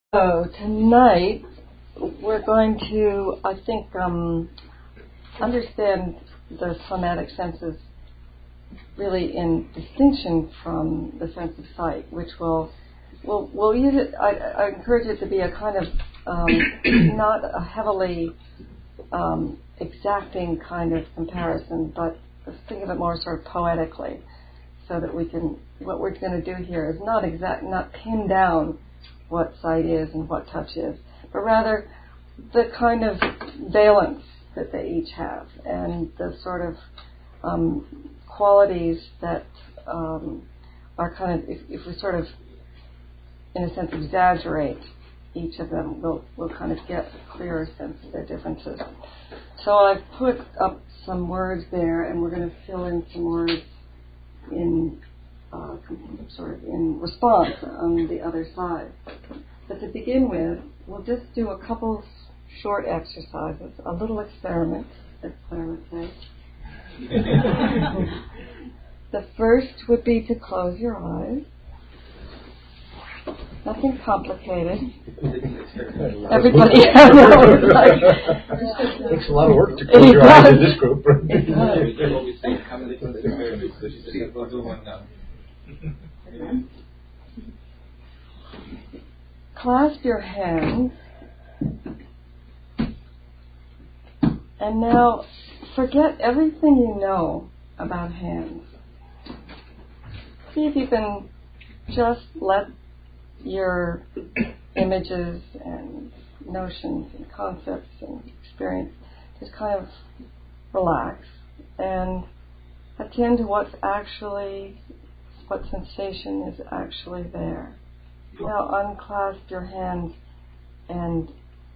So tonight we're going to, I think, understand the somatic senses really in distinction from the sense of sight, which we'll use it. I encourage it to be a kind of not a heavily exacting kind of comparison, but let's think of it more sort of poetically, so that we can. What we're going to do here is not pin down what sight is and what touch is, but rather the kind of valence that they each have and the sort of qualities that are kind of, if we sort of, in a sense, exaggerate each of them, we'll kind of get a clearer sense of their differences. So I've put up some words there, and we're going to fill in some words in sort of in response on the other side. But to begin with, we'll just do a couple short exercises, a little experiment, as Claire would say. The first would be to close your eyes. Nothing complicated. Everybody takes a lot of work to close your eyes in this group. It does. Clasp your hands, and now forget everything you know about hands. See if you can just let your images and notions and concepts and experience just kind of relax and attend to what sensation is actually there. Now unclasp your hands, and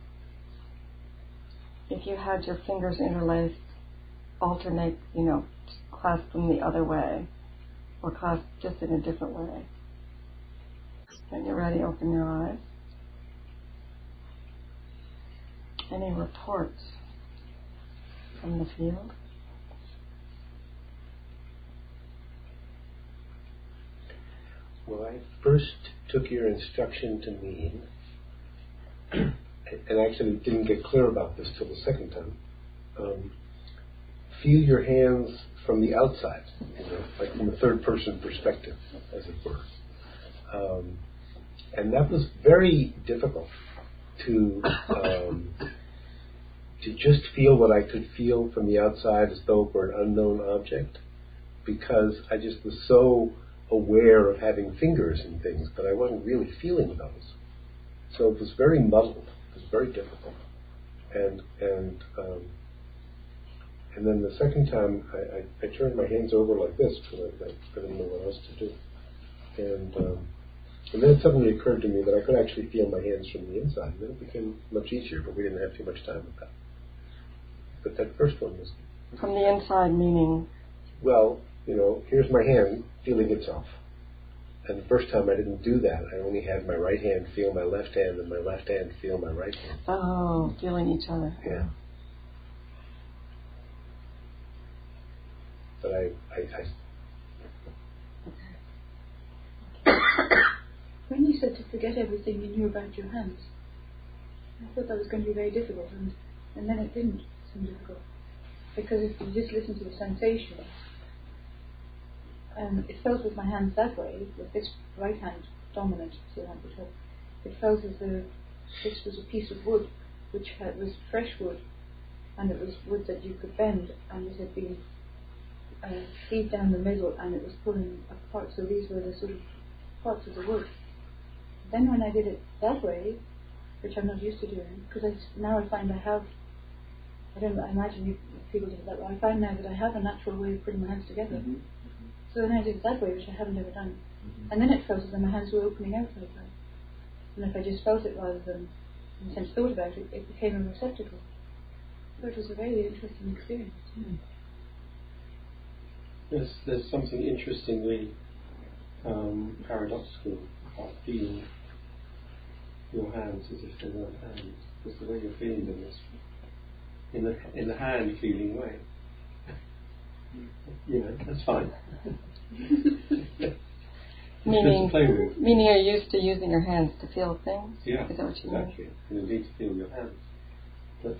if you had your fingers interlaced, alternate, clasp them the other way, or clasp just in a different way. When you're ready, open your eyes. Any reports from the field? Well, I first took your instruction to mean, and actually didn't get clear about this till the second time, feel your hands from the outside, like from a third-person perspective, as it were. And that was very difficult to just feel what I could feel from the outside as though it were an unknown object, because I just was so aware of having fingers and things, but I wasn't really feeling those. So it was very muddled. It was very difficult. And then the second time, I turned my hands over like this because I didn't know what else to do. And then it suddenly occurred to me that I could actually feel my hands from the inside. And then it became much easier, but we didn't have too much time with that. But that first one was... From the inside meaning? Well, here's my hand feeling itself. And the first time I didn't do that. I only had my right hand feel my left hand and my left hand feel my right hand. Oh, feeling each other. Yeah. But When you said to forget everything you knew about your hands, I thought that was going to be very difficult, and then it didn't seem difficult. Because if you just listen to the sensation, it felt with my hands that way, with this right hand dominant, so that would help. It felt as though this was a piece of wood, which was fresh wood, and it was wood that you could bend, and it had been cleaved down the middle, and it was pulling apart, so these were the sort of parts of the wood. Then when I did it that way, which I'm not used to doing, because now I find I imagine people do it that way, I find now that I have a natural way of putting my hands together. Mm-hmm. So then I did it that way, which I haven't ever done. Mm-hmm. And then it felt as though my hands were opening out like that. And if I just felt it rather than, in a sense, thought about it, it became a receptacle. So it was a very interesting experience. Mm. There's something interestingly paradoxical about feeling your hands as if they weren't hands, because the way you're feeling them is in the hand feeling way. That's fine. Meaning, to play with. meaning you're used to using your hands to feel things? Yeah, Is that what you exactly. And indeed to feel your hands. But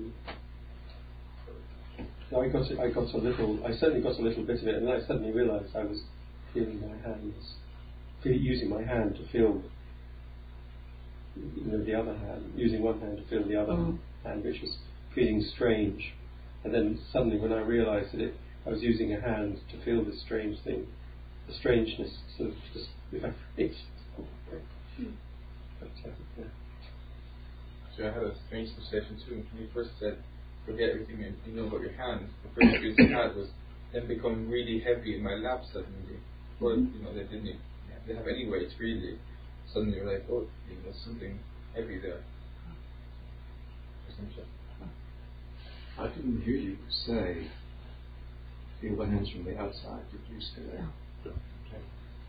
so I certainly got a little bit of it, and then I suddenly realised I was feeling my hands, using my hand to feel the other hand, using one hand to feel the other hand, which was feeling strange. And then suddenly when I realised that I was using a hand to feel this strange thing, the strangeness sort of just evaporates. So I had a strange sensation too. When you first said, forget everything you know about your hands, the first experience I had was them become really heavy in my lap suddenly. Well, they didn't have any weight really. Suddenly you're like, oh, there's something heavy there. I didn't hear you say, feel the hands from the outside. Did you say that? Okay.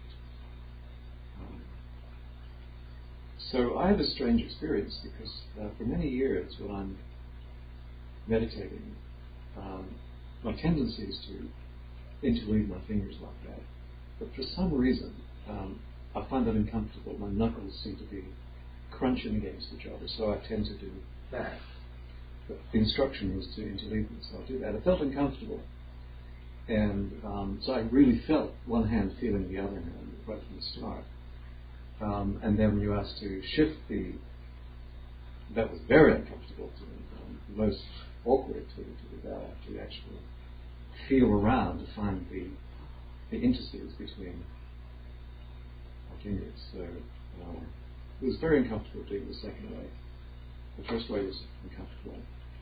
So I have a strange experience because for many years when I'm meditating, my tendency is to interleave my fingers like that. But for some reason, I find that uncomfortable. My knuckles seem to be crunching against each other, so I tend to do that. But the instruction was to interleave them, so I do that. I felt uncomfortable. And so I really felt one hand feeling the other hand right from the start. And then when you asked to shift that was very uncomfortable to me, most awkward to do that, to actually feel around to find the interstices between my fingers. So it was very uncomfortable doing the second way. The first way was uncomfortable.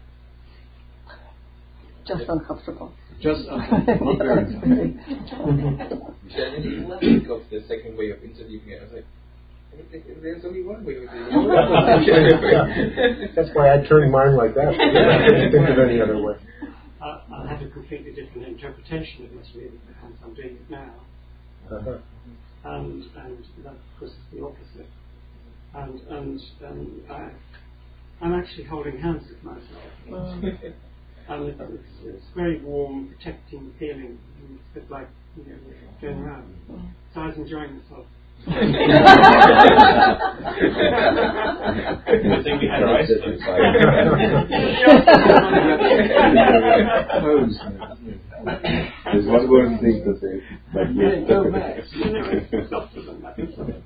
Just uncomfortable. Just uncomfortable, not very uncomfortable. I didn't think of the second way of interleaving it. I was like, there's only one way of doing it. That's why I turned mine like that. I couldn't think of any other way. I had a completely different interpretation of this really, and I'm doing it now. And that, of course, is the opposite. And I'm actually holding hands with myself. And it's very warm, protecting feeling. It's a bit like going around. So I was enjoying myself. I think we had rice. There's one more thing to say. Go back. Softer than that.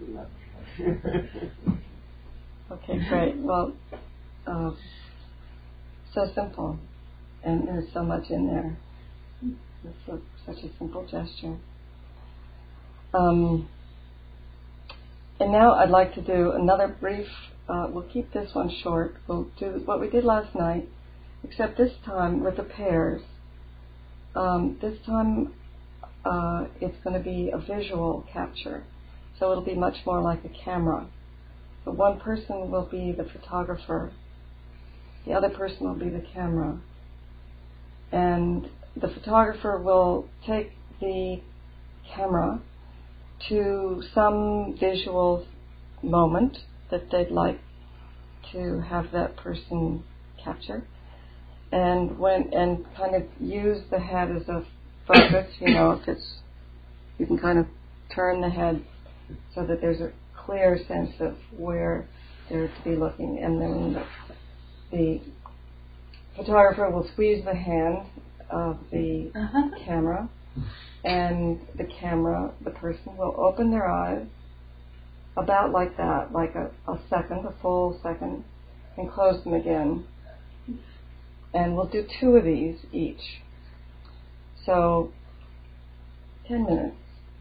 Okay, great. Well, so simple, and there's so much in there. It's such a simple gesture. And now I'd like to do another brief, we'll keep this one short. We'll do what we did last night, except this time with the pairs. This time it's going to be a visual capture, so it'll be much more like a camera. So one person will be the photographer, the other person will be the camera. And the photographer will take the camera to some visual moment that they'd like to have that person capture, and kind of use the head as a focus. If you can kind of turn the head so that there's a clear sense of where they're to be looking, and then the photographer will squeeze the hand of the camera. And the person will open their eyes about like that, like a full second, and close them again. And we'll do 2 of these each. So, 10 minutes.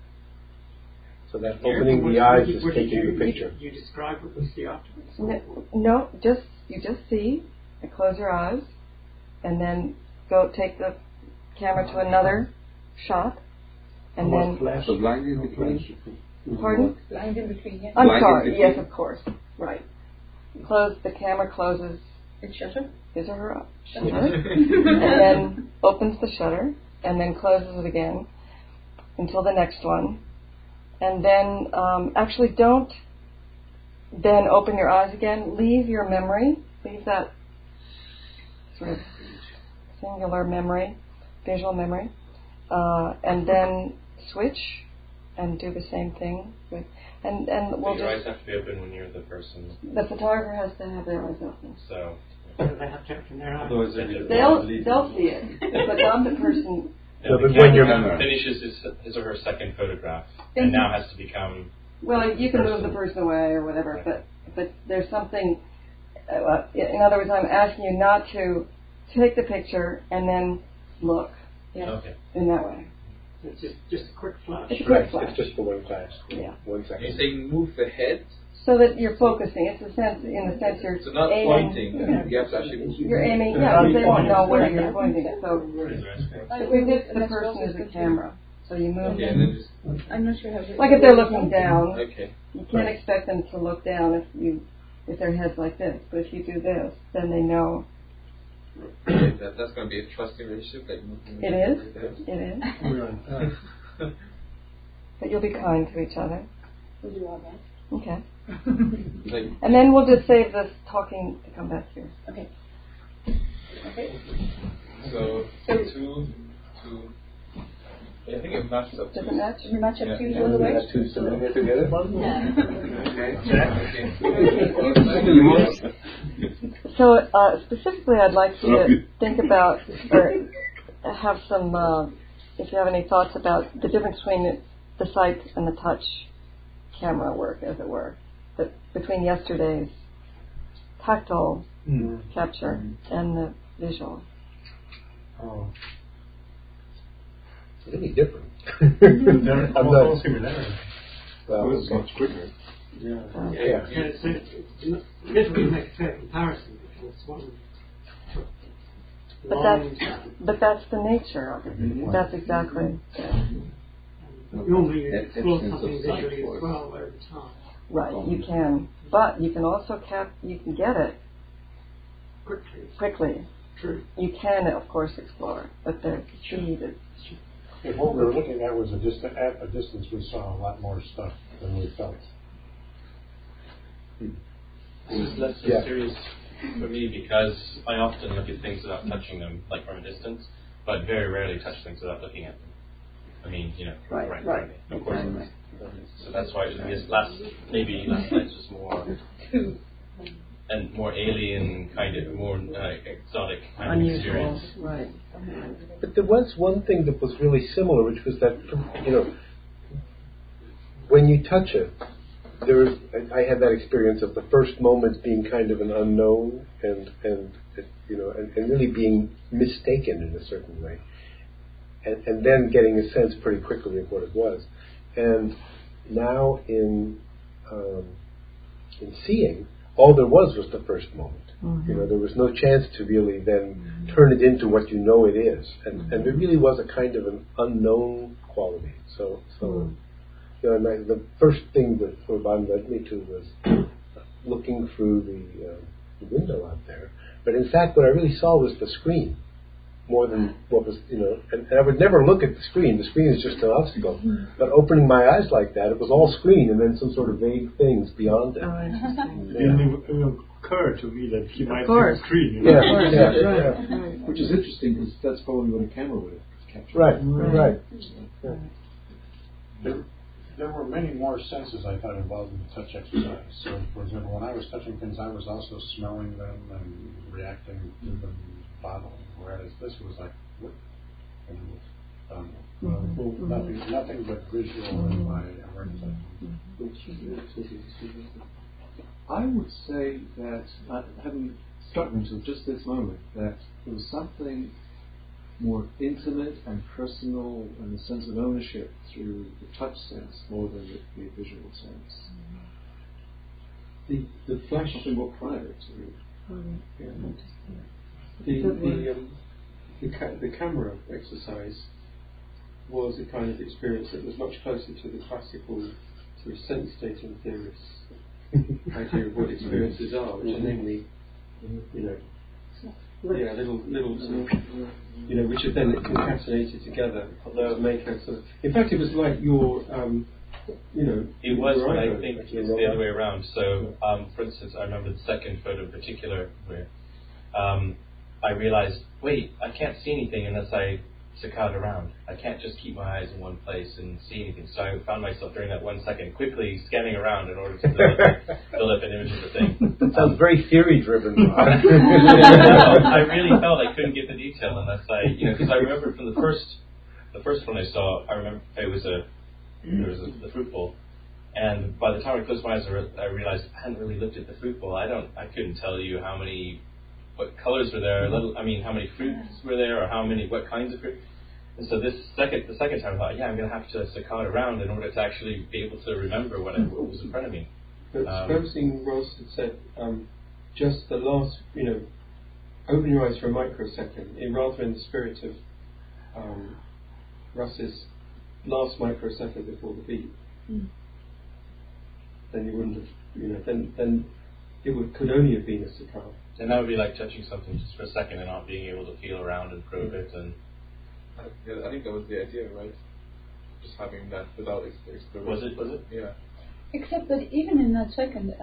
So that opening the eyes is taking the picture. You describe what we see afterwards? No, you just see, and close your eyes, and then go take the camera to another shot. And then So blind in between? Pardon? Blind in between, yeah. I'm sorry, yes, of course. Right. The camera closes It's shutter. his or her shutter, and then opens the shutter, and then closes it again until the next one. And then actually don't then open your eyes again. Leave your memory. Leave that sort of singular memory, visual memory. And then switch and do the same thing. And we'll your eyes just, have to be open when you're the person. the photographer has to have their eyes open. So They have to open their eyes. Otherwise, They'll see it, but not the person. No, the but when you're- camera finishes his or her second photograph, and now has to become. Well, you can move the person away or whatever, but there's something. In other words, I'm asking you not to take the picture and then look. Okay. In that way. It's just a quick flash. It's a quick flash. It's just for one flash. Yeah. 1 second. You're saying move the head, So that you're focusing. It's a sense, in the sense you're so not aiming. pointing. Yeah. You have to actually move. You're aiming. Yeah, they won't know where you're pointing. So I if we will- did, the that's person also is a good. camera. So you move Okay, them. and then just I'm not sure how. Like if they're looking down, okay. you can't expect them to look down if their head's like this. But if you do this, then they know. That's going to be a trusting relationship. Like moving It is. It is. But you'll be kind to each other. We'll do our best. Okay. Like, And then we'll just save this talking to come back here. Okay. Okay. so two. I think it matches up. Does it match? Does it match up to you Yeah. all the way? That's two similar together. So specifically, I'd like you to think about, or have some, if you have any thoughts about the difference between the sight and the touch camera work, as it were, between yesterday's tactile capture and the visual. Oh. Really different. They're I'm all not. similar. Well, It's much quicker. Yeah. yeah. It's literally make a fair comparison because one But that's the nature of it. That's exactly normally you explore Essence of something sight visually was- as well over time. right. You can, but you can also you can get it quickly. True. You can, of course, explore, but the speed is. If what we were looking at was at a distance, we saw a lot more stuff than we felt. This is less so Yeah. serious for me because I often look at things without touching them, like from a distance, but very rarely touch things without looking at them. I mean, Right. of course. So that's why last night was more and more alien kind of, more exotic kind of Unusual, experience. right? But there was one thing that was really similar, which was that, when you touch it, I had that experience of the first moment being kind of an unknown and really being mistaken in a certain way, and then getting a sense pretty quickly of what it was. And now in seeing, all there was the first moment. Mm-hmm. There was no chance to really then turn it into what you know it is, and there really was a kind of an unknown quality. So and the first thing that Urban led me to was looking through the window out there. But in fact, what I really saw was the screen more than what was, and I would never look at the screen. The screen is just an obstacle. But opening my eyes like that, it was all screen and then some sort of vague things beyond it. Oh, interesting. It will occur to me that he might course. be a screen. Yeah, Right. Which is interesting because that's probably what a camera would have captured. Right. Yeah. There were many more senses, I thought, involved in the touch exercise. So, for example, when I was touching things, I was also smelling them and reacting to them bodily, whereas this was like, nothing but visual in my awareness. I would say that I hadn't struck me until just this moment that there was something more intimate and personal and a sense of ownership through the touch sense more than the visual sense. The flash, Something more private to the camera exercise was a kind of experience that was much closer to the classical sort of sense dating theorists' idea of what experiences are, which are namely, little sort of, which are then concatenated together to make a sort of. In fact, it was like your, It was, your but I eyebrow think actually it's the other way around. So, for instance, I remember the second photo in particular where I realized, wait, I can't see anything unless I saccade around. I can't just keep my eyes in one place and see anything. So I found myself during that 1 second quickly scanning around in order to build up an image of the thing. That sounds very theory-driven. I really felt I couldn't get the detail unless because I remember from the first one I saw, I remember there was the fruit bowl, and by the time I closed my eyes, I realized I hadn't really looked at the fruit bowl. I couldn't tell you what colors were there. How many fruits were there, or what kinds of fruit. And so the second time I thought, I'm going to have to saccade around in order to actually be able to remember what was in front of me. But supposing Ross had said, just the last, open your eyes for a microsecond, rather in the spirit of Russ's last microsecond before the beat, then you wouldn't have, then it could only have been a saccade. And that would be like touching something just for a second and not being able to feel around and probe it. And I think that was the idea, right? Just having that without exploration. Was it? Yeah. Except that even in that second,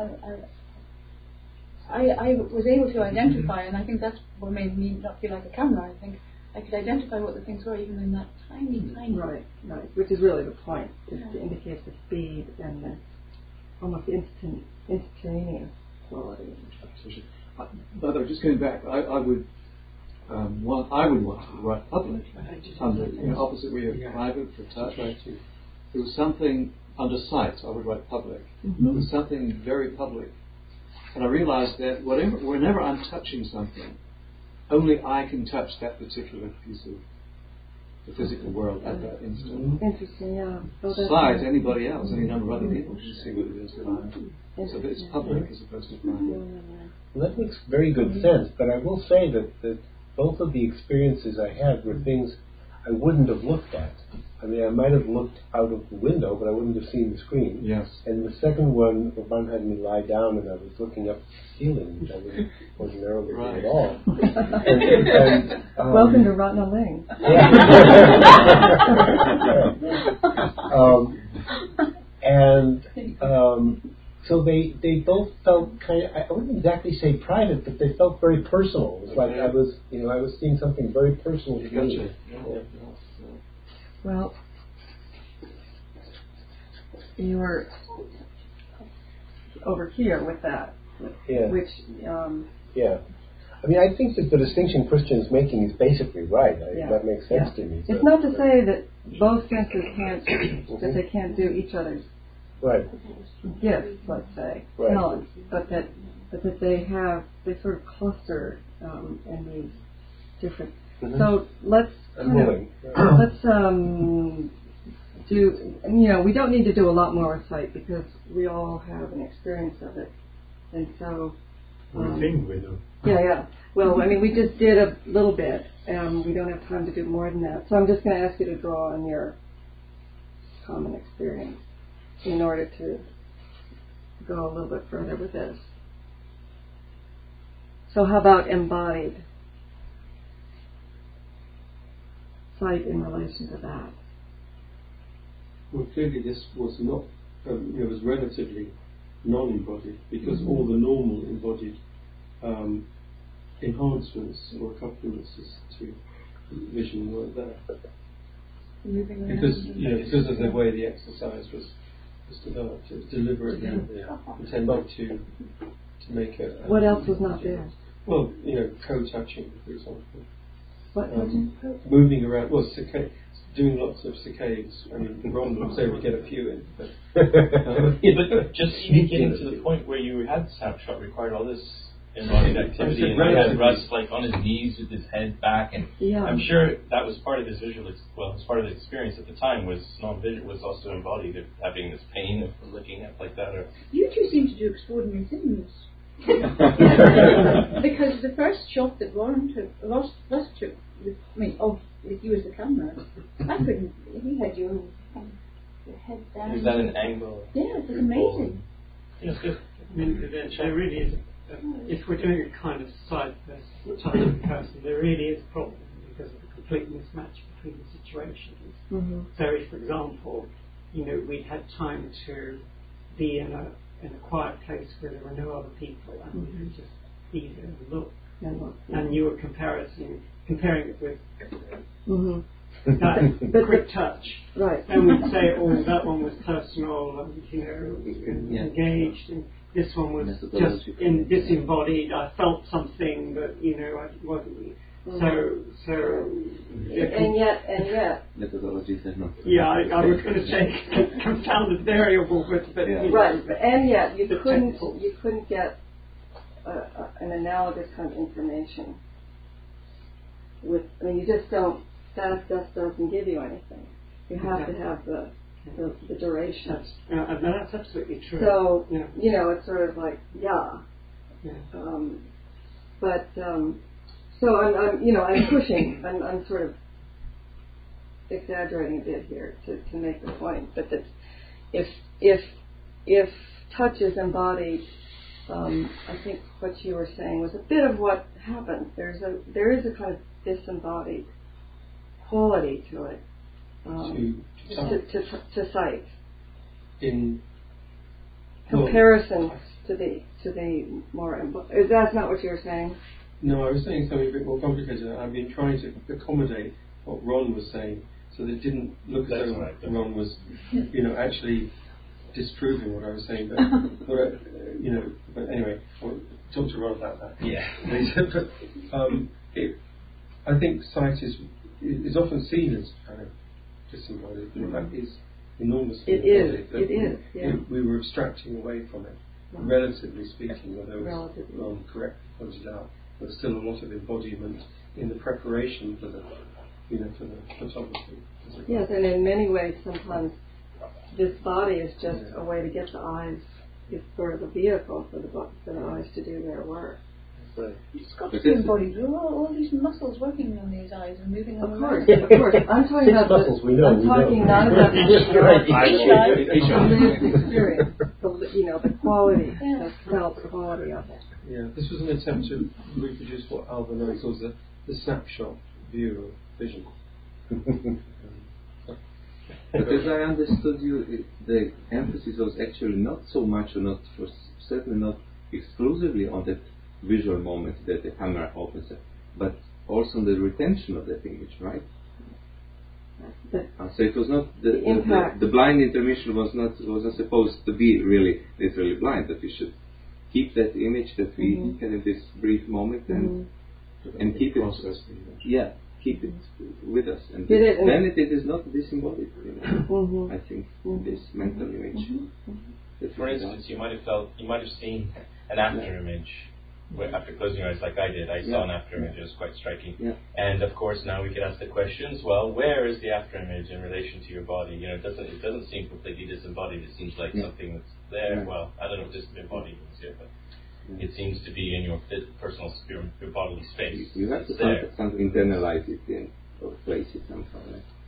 I was able to identify, and I think that's what made me not feel like a camera. I think I could identify what the things were even in that tiny. Right. Which is really the point, is to indicate the speed and the almost instantaneous quality. But just going back, I would want to write public under opposite way of private for touch. It was something under sight. I would write public. It was something very public, and I realized that whenever I'm touching something, only I can touch that particular piece of the physical world at that instant. Interesting, yeah. Sight, anybody else, any number of other people can see what it is that I'm. So that it's public as opposed to private. Well, that makes very good sense, but I will say that both of the experiences I had were things I wouldn't have looked at. I mean, I might have looked out of the window, but I wouldn't have seen the screen. Yes. And the second one, Ron had me lie down and I was looking up at the ceiling, which I wouldn't ordinarily do at all. Welcome to Ratna Lane. So they both felt kind of, I wouldn't exactly say private, but they felt very personal. It was like I was seeing something very personal to me. Well, you were over here with that, which yeah. I mean, I think that the distinction Christian's making is basically right. That makes sense to me. It's not to say that both senses can't do each other's gifts, let's say, talents, but that they sort of cluster in these different. So let's do. We don't need to do a lot more with sight because we all have an experience of it, and so. I think we do. Yeah. Well, I mean, we just did a little bit, and we don't have time to do more than that. So I'm just going to ask you to draw on your common experience in order to go a little bit further with this. So how about embodied sight in relation to that? Well, clearly this was not, it was relatively non-embodied because all the normal embodied enhancements or accompaniments to vision were there. Because of the way the exercise was developed, it was deliberately intended to make it. What else was not there? Well, co-touching, for example. What touching? Moving around. Well, doing lots of saccades. I mean, Ron would say we get a few in, but but just even getting to the point where you had snapshot required all this embodied activity, and I had Russ like on his knees with his head back, and I'm sure that was part of his as part of the experience at the time was non-visual, was also embodied of having this pain of looking at like that. Or you two seem to do extraordinary things. Because the first shot that Ross took with you as the camera, I couldn't. He had your head down. Is that an angle? Yeah, it was amazing. Yeah, it's good. I mean, there really is. If we're doing a kind of side touching person, there really is a problem because of the complete mismatch between the situations. Mm-hmm. So, if, for example, we had time to be in a quiet place where there were no other people, and we could just be there and look. And you were comparing it with that quick touch. Right. And we'd say, oh, that one was personal, and, engaged, and this one was just disembodied. I felt something, but I wasn't. So. And yet. Methodologies are not. Yeah, I was going to say confounded variable, but right. And yet you couldn't get an analogous kind of information. You just don't. That doesn't give you anything. You have to have the duration. That's absolutely true. So it's sort of like so I'm pushing. I'm sort of exaggerating a bit here to make the point that if touch is embodied, I think what you were saying was a bit of what happens. There is a kind of disembodied quality to it, to sight, in comparison to the more. That's not what you were saying. No, I was saying something a bit more complicated. I've been trying to accommodate what Ron was saying, so that it didn't look as though Ron was, actually disproving what I was saying. But anyway, I'll talk to Ron about that. Yeah. I think sight is often seen as kind of disembodied, but in fact is enormously embodied. It is. Yeah. We were abstracting away from it, relatively speaking, although as Ron correctly pointed out, there was still a lot of embodiment in the preparation for the photography. Yes, and in many ways, sometimes this body is just a way to get the eyes. It's sort of a vehicle for the eyes to do their work. Right. It's got to be embodied. There are all these muscles working on these eyes and moving on. Of course. I'm talking about muscles. I'm talking not about the experience. The quality, the felt quality of it. Yeah, this was an attempt to reproduce what Alvin calls the snapshot view of vision. But as I understood you, the emphasis was actually not so much, or not for certainly not exclusively on that visual moment that the camera opens up, but also on the retention of that image, right? So it was not the blind intermission was not supposed to be really literally blind, that we should keep that image that we had in this brief moment and keep it. Yeah. Keep it with us, and then it is not disembodied. I think this mental image. For instance, you might have seen an after image after closing your eyes, like I did. I saw an after image; it was quite striking. Yeah. And of course, now we could ask the questions. Well, where is the after image in relation to your body? It doesn't seem completely disembodied. It seems like something that's there. Yeah. Well, I don't know what disembodied means here, but it seems to be in your personal your bodily space. You have to internalize it in or place it somehow.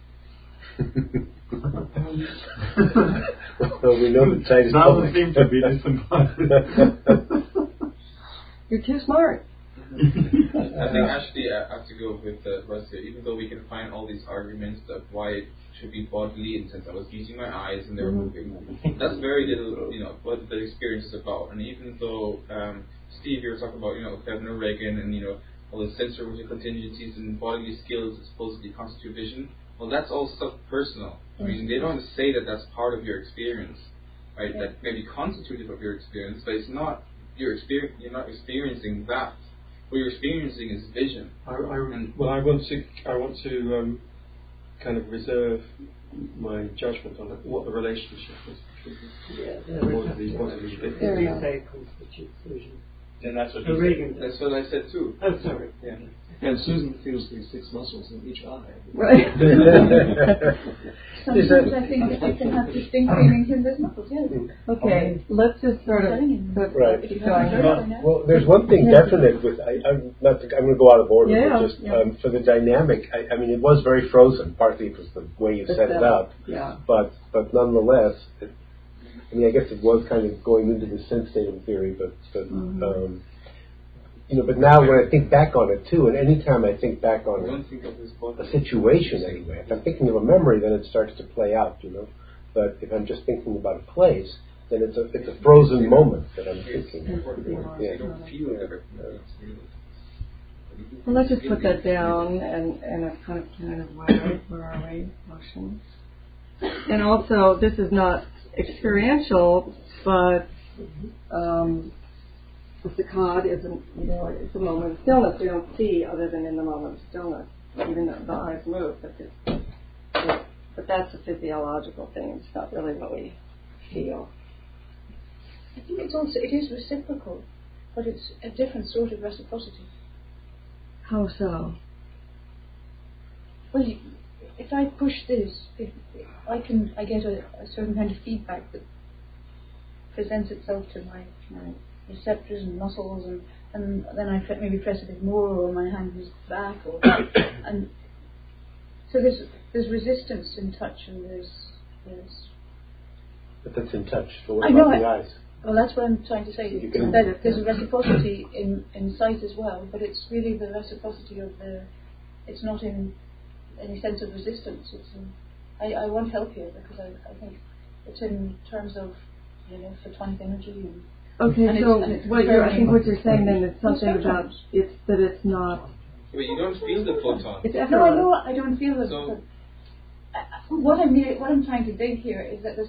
Well, we know the sight is doesn't seem to be disembodied. You're too smart. I think actually I have to go with Russ here. Even though we can find all these arguments of why it should be bodily, and since I was using my eyes and they were moving, that's very little, what the experience is about. And even though Steve, you were talking about, Kevin or Reagan, and all the sensory contingencies and bodily skills that supposedly constitute vision. Well, that's all stuff personal. I mean, they don't say that that's part of your experience, right? That may be constitutive of your experience, but it's not your experience. You're not experiencing that. What you're experiencing is vision. I want to kind of reserve my judgment on what the relationship is between what are these bits. You say constitutes vision. And that's what Reagan. That's what I said too. Oh, sorry. Yeah. And Susan feels these 6 muscles in each eye. Right. Sometimes I think that you can have distinct feelings in those muscles, yes. Okay, let's just sort of keep going. Well, there's one thing definite with I'm going to go out of order, but just for the dynamic. I mean, it was very frozen. Partly it was the way you set it up, but nonetheless, I guess it was kind of going into the sense datum theory, but now when I think back on it too, and anytime I think back on a situation anyway, if I'm thinking of a memory, then it starts to play out, But if I'm just thinking about a place, then it's a frozen moment that I'm thinking. You don't feel it. Well, let's just put that down and a kind of where are we? Motion. And also, this is not experiential, but the saccade is it's a moment of stillness. We don't see other than in the moment of stillness, even though the eyes move. But that's a physiological thing. It's not really what we feel. I think it is reciprocal, but it's a different sort of reciprocity. How so? Well, if I push this, I get a certain kind of feedback that presents itself to my receptors and muscles, and then I maybe press a bit more, or my hand moves back, and so there's resistance in touch, and there's. But that's in touch. So what about the eyes? Well, that's what I'm trying to say. That there's a reciprocity in sight as well, but it's really the reciprocity of it's not in any sense of resistance. It's I won't help you because I think it's in terms of photonic energy. Okay, so I think what you're saying then is something about it's not. But you don't feel the photon. No, I know I don't feel the. So, what I'm trying to dig here is that there's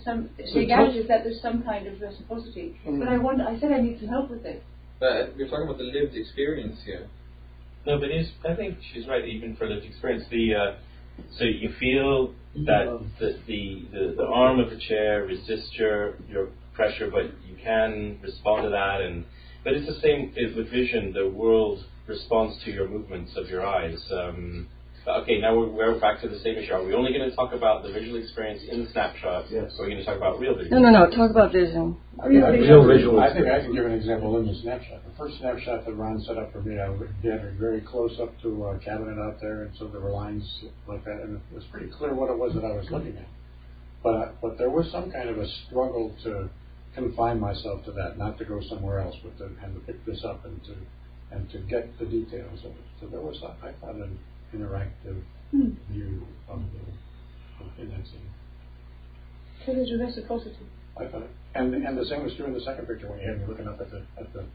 some kind of reciprocity. But I said I need some help with it. But we're talking about the lived experience here. No, but I think she's right. Even for lived experience, so you feel that the arm of the chair resists your pressure, but you can respond to that. But it's the same with vision. The world responds to your movements of your eyes. Okay, now we're back to the same issue. Are we only going to talk about the visual experience in the snapshot? Yes. Or are we going to talk about real vision? No. Talk about vision. Real visual. I think I can give an example in the snapshot. The first snapshot that Ron set up for me, I was getting very close up to a cabinet out there, and so there were lines like that, and it was pretty clear what it was that I was looking at. But there was some kind of a struggle to confine myself to that, not to go somewhere else, but to pick this up and to get the details of it. So there was, I thought, an interactive view of the indexing. So there's a reciprocity. I thought, and the same was true in the second picture when you had me looking up at the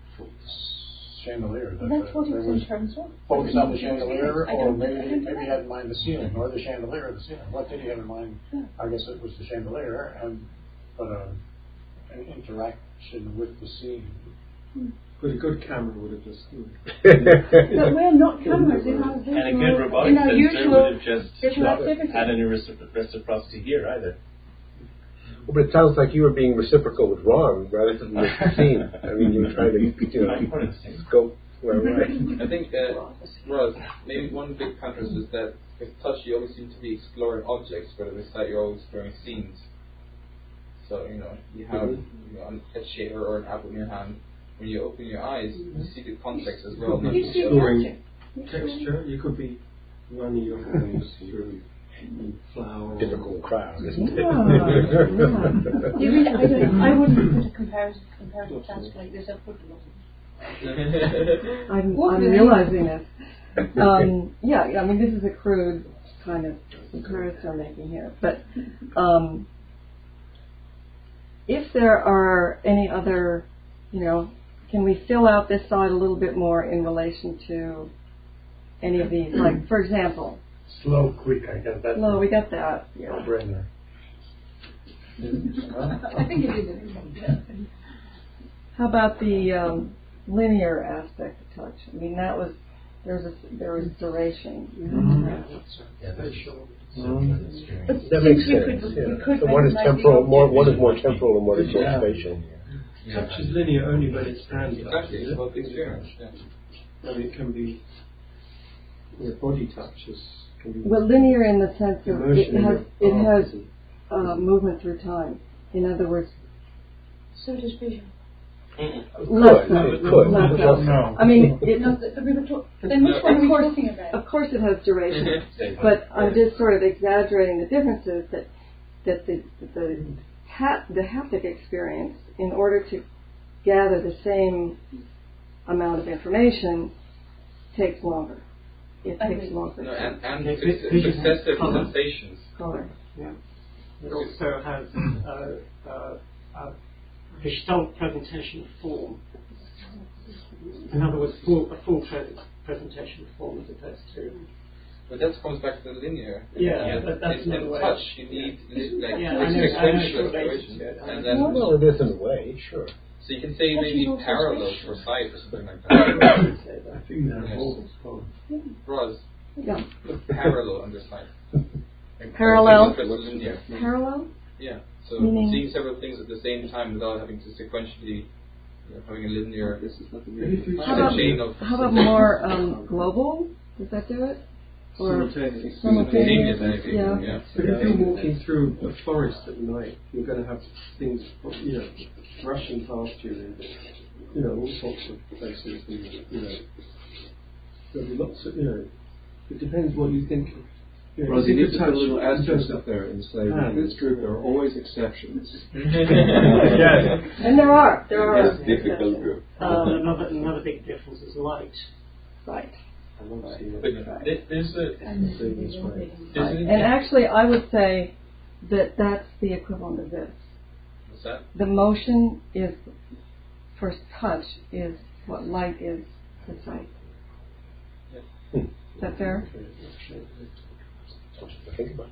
chandelier. That's what it's in terms of. Focus on the chandelier, or maybe he had in mind the ceiling, or the chandelier or the ceiling. What did he have in mind? Yeah. I guess it was the chandelier, but an interaction with the scene. But a good camera would have just. But we're not cameras in our visual. And a good robotic sensor would have just had any reciprocity here either. Well, but it sounds like you were being reciprocal with Ron rather than with the scene. I mean, you were trying to go where right. I think, Roz, maybe one big contrast is that with touch you always seem to be exploring objects, whereas with sight you're always exploring scenes. So, you have a shaver or an apple in your hand. When you open your eyes, you see the context as well. You see the texture. You could be running your hands through flower. Difficult crowd, isn't it? I wouldn't put a comparative task like this. I'd put I'm realizing this. I mean, this is a crude kind of comparison I'm making here. But if there are any other, can we fill out this side a little bit more in relation to any of these? Like, for example, slow, quick. I got that. Slow, we got that. Yeah. Brainer. I think it is. How about the linear aspect of touch? I mean, there was duration. That makes sense. So one is temporal, one is more temporal, and one is more spatial. Touch is linear only when it's hand touch. Exactly, it's about the experience. I mean, it can be body touch can be. Well, linear in the sense of it has movement through time. In other words, so does vision. Less so. I mean, then which one are we talking about? Of course, it has duration, but I'm just sort of exaggerating the differences that the haptic experience, in order to gather the same amount of information, takes longer. It takes longer. No, and successive sensations. Color. Yeah. It also has a Gestalt presentation of form. In other words, a full presentation form as opposed to. But that comes back to the linear. Yeah, but that's in another way. touch, you need like Yeah, I know sequential what they exploration, said. and then Well, it is in a way, sure. so you can say maybe parallel for sight or something like that. I think they're both called. Roz, Yeah. parallel under sight. Parallel? Linear. Parallel? Yeah. So Meaning? seeing several things at the same time without having to sequentially, having a linear chain of. How about more global? Does that do it? Or Simultaneous. Simultaneous, anything. Yeah. Yeah. But if you're walking through a forest at night, you're going to have things, rushing past you, and, all sorts of places, and, there'll be lots of, it depends what you think. Rosie, you need to put a little asterisk up there and say that this group there are always exceptions. And there are. It's difficult group. Another big difference is light. Right. There's And actually, I would say that that's the equivalent of this. What's that? The motion is, for touch, is what light is for sight. Hmm. Is that fair? Something to think about.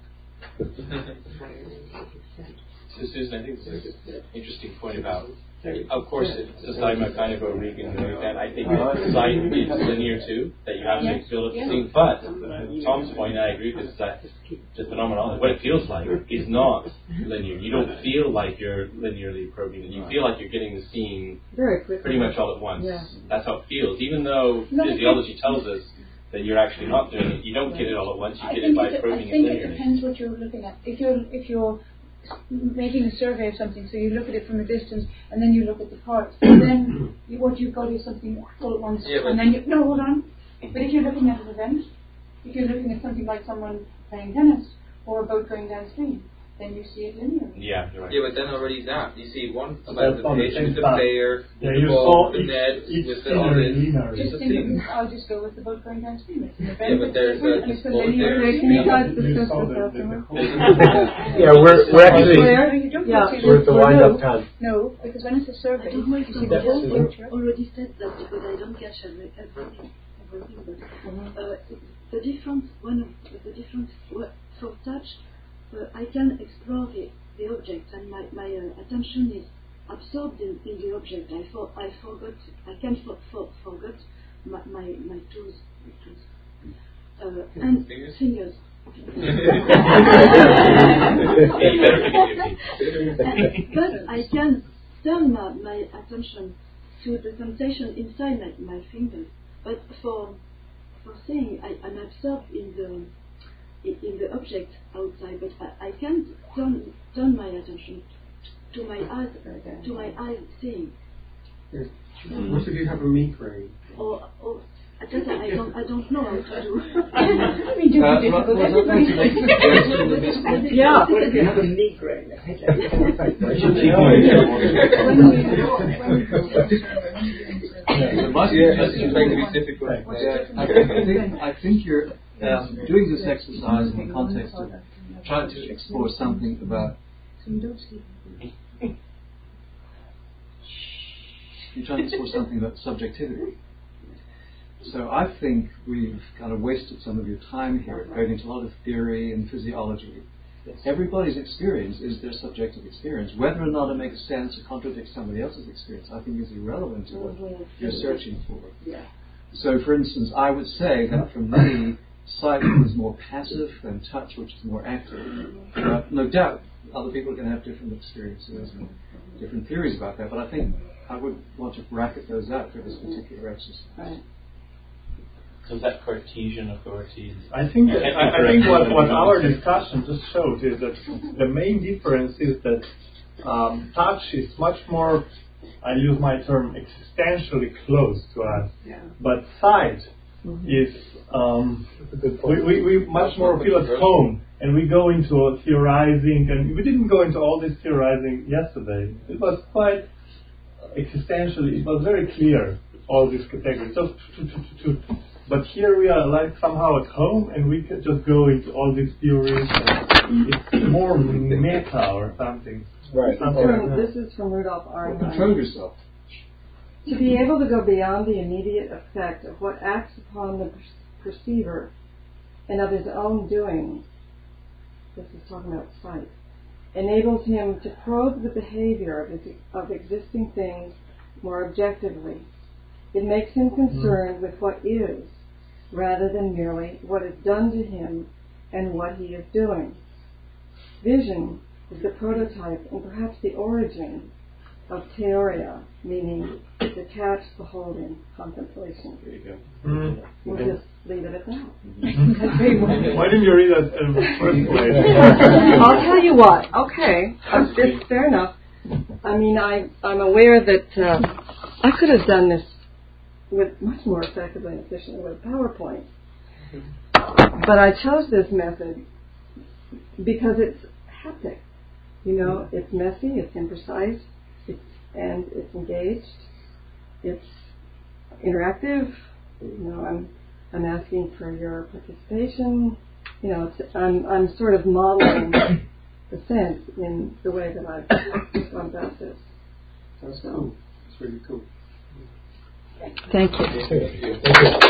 So Susan, I think it's an interesting point about, of course, society might kind of go Regan and that. I think sight is linear too, that you have to feel it thing. But Tom's point, I agree with, is that the phenomenon, what it feels like, is not linear. You don't feel like you're linearly probing it. You feel like you're getting the scene Very quickly. pretty much all at once. Yeah. That's how it feels. Even though physiology tells us that you're actually not doing it, you don't get it all at once. You get it by probing it I think it linearly. depends what you're looking at. If you're making a survey of something, so you look at it from a distance and then you look at the parts, and then what you've got is something all at once, and then hold on. But if you're looking at an event, if you're looking at something like someone playing tennis or a boat going downstream, then you see it linearly. Yeah, you're right. Yeah, but then already that you see one So about that's the on the pitch same with the time. player, Yeah, the you ball, saw the net, each with the all this. linear. Just a Just think scene. I'll just go with the boat going downstream. It's an event. Yeah, but there's different, a and it's a boat linear there. Can you guys You discuss saw this afterwards? Yeah, we're actually Where? No, you don't Yeah. go to we're at the wind up time. No, because when it's a survey, I don't know if you see somebody the whole else picture. already said that because I don't catch everything. But the difference, for touch, I can explore the object, and my attention is absorbed in the object. I can forget my tools. And fingers. But I can turn my attention to the sensation inside my fingers. But for seeing, I'm absorbed in the object outside. But I can't turn my attention to my eyes seeing. What if you have a migraine? Or I don't know how to do. I mean, Yeah. What if you have a migraine? It's going to be difficult. I think you're doing this exercise in the context of trying to explore something about. You're trying to explore something about subjectivity. So I think we've kind of wasted some of your time here going into a lot of theory and physiology. Everybody's experience is their subjective experience. Whether or not it makes sense or contradicts somebody else's experience, I think is irrelevant to what you're searching for. So, for instance, I would say that for me, sight is more passive than touch, which is more active. No doubt, other people are going to have different experiences and different theories about that, but I think I would want to bracket those out for this particular exercise. Right. So is that Cartesian authority? I think what our discussion just showed is that the main difference is that touch is much more, I use my term, existentially close to us, but sight is we much more feel at home, and we go into theorizing, and we didn't go into all this theorizing yesterday. It was quite existentially, it was very clear, all these categories. But here we are like somehow at home, and we can just go into all these theories, and it's more meta or something. Right. This is from Rudolf Arnheim. Control yourself. To be able to go beyond the immediate effect of what acts upon the perceiver and of his own doing, this is talking about sight, enables him to probe the behavior of existing things more objectively. It makes him concerned with what is, rather than merely what is done to him and what he is doing. Vision is the prototype and perhaps the origin of theoria, meaning detached beholding contemplation. There you go. We'll just leave it at that. Why didn't you read that in the first place? I'll tell you what. Okay, fair enough. I mean, I'm aware that I could have done this with much more effectively and efficiently with PowerPoint, but I chose this method because it's haptic. You know, it's messy, it's imprecise, and it's engaged. It's interactive. You know, I'm asking for your participation. You know, I'm sort of modeling the sense in the way that I've gone about this. That's cool. It's really cool. Thank you. Thank you.